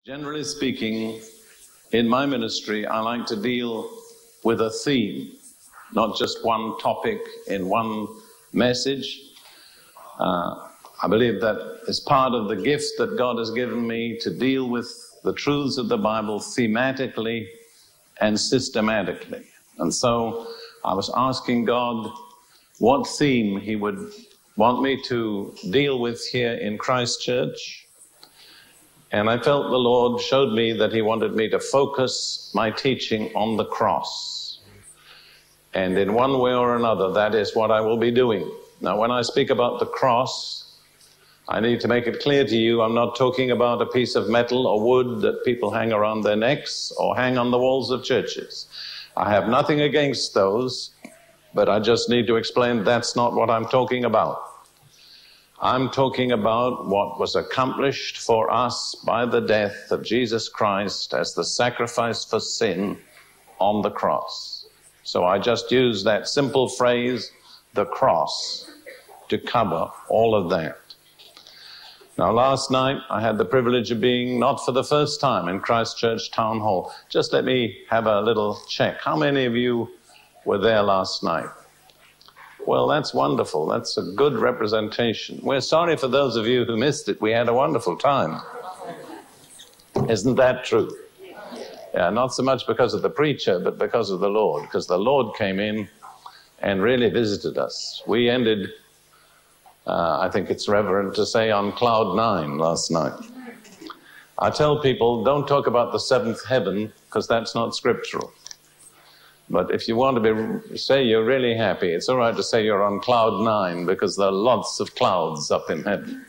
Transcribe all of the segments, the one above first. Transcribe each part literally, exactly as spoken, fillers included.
Generally speaking, in my ministry, I like to deal with a theme, not just one topic in one message. Uh, I believe that is part of the gift that God has given me to deal with the truths of the Bible thematically and systematically. And so I was asking God what theme He would want me to deal with here in Christchurch. And I felt the Lord showed me that He wanted me to focus my teaching on the cross. And in one way or another, that is what I will be doing. Now, when I speak about the cross, I need to make it clear to you, I'm not talking about a piece of metal or wood that people hang around their necks or hang on the walls of churches. I have nothing against those, but I just need to explain that's not what I'm talking about. I'm talking about what was accomplished for us by the death of Jesus Christ as the sacrifice for sin on the cross. So I just use that simple phrase, the cross, to cover all of that. Now, last night I had the privilege of being, not for the first time, in Christchurch Town Hall. Just let me have a little check. How many of you were there last night? Well, that's wonderful. That's a good representation. We're sorry for those of you who missed it. We had a wonderful time. Isn't that true? Yeah, not so much because of the preacher, but because of the Lord, because the Lord came in and really visited us. We ended, uh, I think it's reverent to say, on cloud nine last night. I tell people, don't talk about the seventh heaven, because that's not scriptural. But if you want to be, say you're really happy, it's all right to say you're on cloud nine, because there are lots of clouds up in heaven.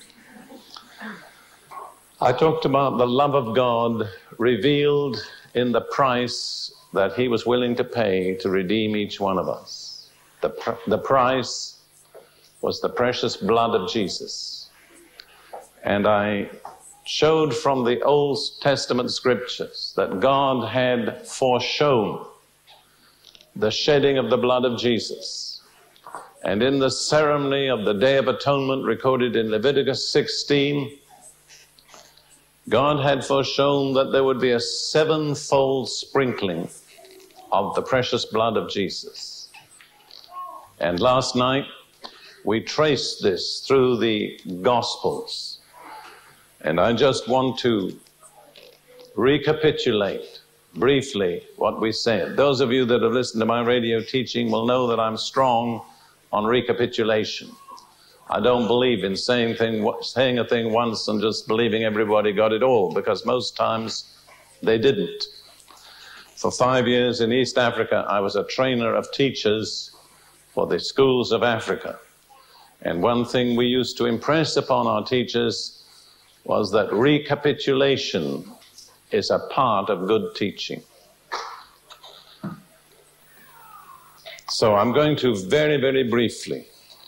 I talked about the love of God revealed in the price that He was willing to pay to redeem each one of us. The, pr- the price was the precious blood of Jesus. And I showed from the Old Testament scriptures that God had foreshown the shedding of the blood of Jesus. And in the ceremony of the Day of Atonement recorded in Leviticus sixteen, God had foreshown that there would be a sevenfold sprinkling of the precious blood of Jesus. And last night, we traced this through the Gospels. And I just want to recapitulate briefly what we said. Those of you that have listened to my radio teaching will know that I'm strong on recapitulation. I don't believe in saying, thing, saying a thing once and just believing everybody got it all, because most times they didn't. For five years in East Africa, I was a trainer of teachers for the schools of Africa. And one thing we used to impress upon our teachers was that recapitulation is a part of good teaching. So I'm going to very, very briefly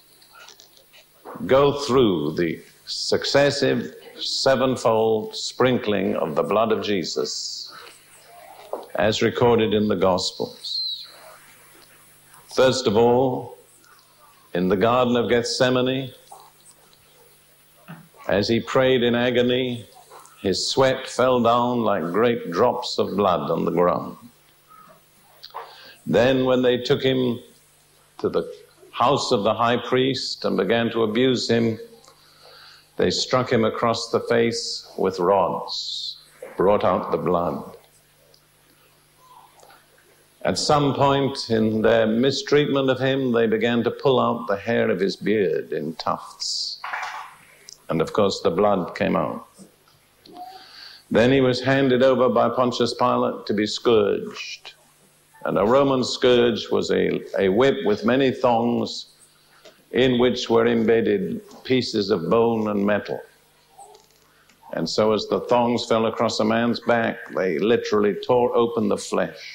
go through the successive sevenfold sprinkling of the blood of Jesus as recorded in the Gospels. First of all, in the Garden of Gethsemane, as He prayed in agony, His sweat fell down like great drops of blood on the ground. Then when they took Him to the house of the high priest and began to abuse Him, they struck Him across the face with rods, brought out the blood. At some point in their mistreatment of Him, they began to pull out the hair of His beard in tufts. And of course the blood came out. Then He was handed over by Pontius Pilate to be scourged. And a Roman scourge was a, a whip with many thongs in which were embedded pieces of bone and metal. And so as the thongs fell across a man's back, they literally tore open the flesh.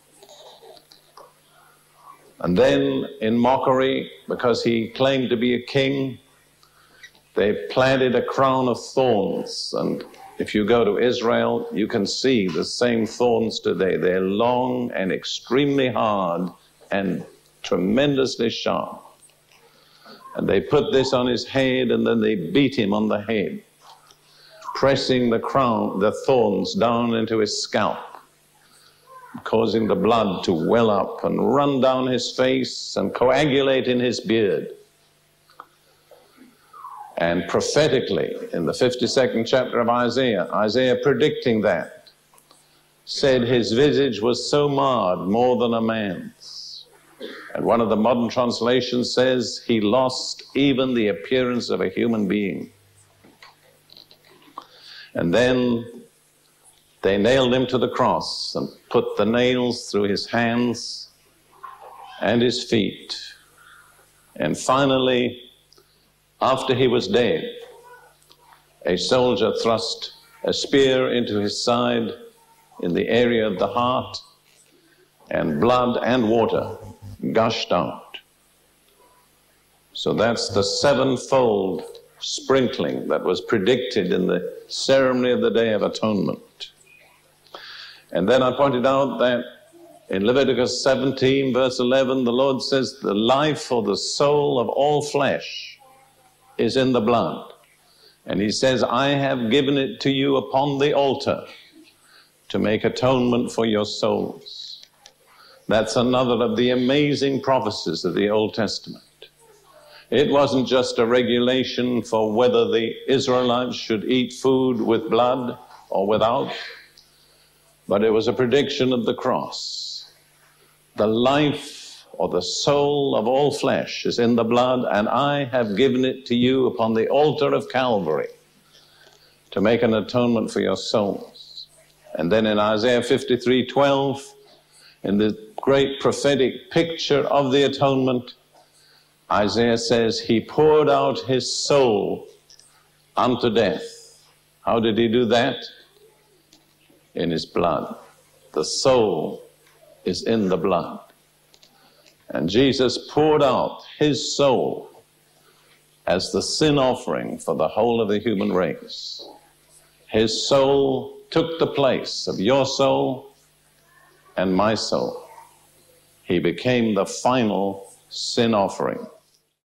And then, in mockery, because He claimed to be a king, they planted a crown of thorns. And if you go to Israel, you can see the same thorns today. They're long and extremely hard and tremendously sharp. And they put this on His head, and then they beat Him on the head. pressing the crown, the thorns down into his scalp, causing the blood to well up and run down his face and coagulate in his beard. And prophetically, in the fifty-second chapter of Isaiah, Isaiah predicting that, said his visage was so marred, more than a man's. And one of the modern translations says he lost even the appearance of a human being. And then they nailed him to the cross and put the nails through his hands and his feet. And finally, after he was dead, a soldier thrust a spear into his side in the area of the heart, and blood and water gushed out. So that's the sevenfold sprinkling that was predicted in the ceremony of the Day of Atonement. And then I pointed out that in Leviticus seventeen, verse eleven, the Lord says, the life or the soul of all flesh is in the blood. And he says, I have given it to you upon the altar to make atonement for your souls. That's another of the amazing prophecies of the Old Testament. It wasn't just a regulation for whether the Israelites should eat food with blood or without, but it was a prediction of the cross. The life or the soul of all flesh is in the blood, and I have given it to you upon the altar of Calvary to make an atonement for your souls. And then in Isaiah fifty-three twelve, in the great prophetic picture of the atonement, Isaiah says he poured out his soul unto death. How did he do that? In his blood. The soul is in the blood. And Jesus poured out his soul as the sin offering for the whole of the human race. His soul took the place of your soul and my soul. He became the final sin offering.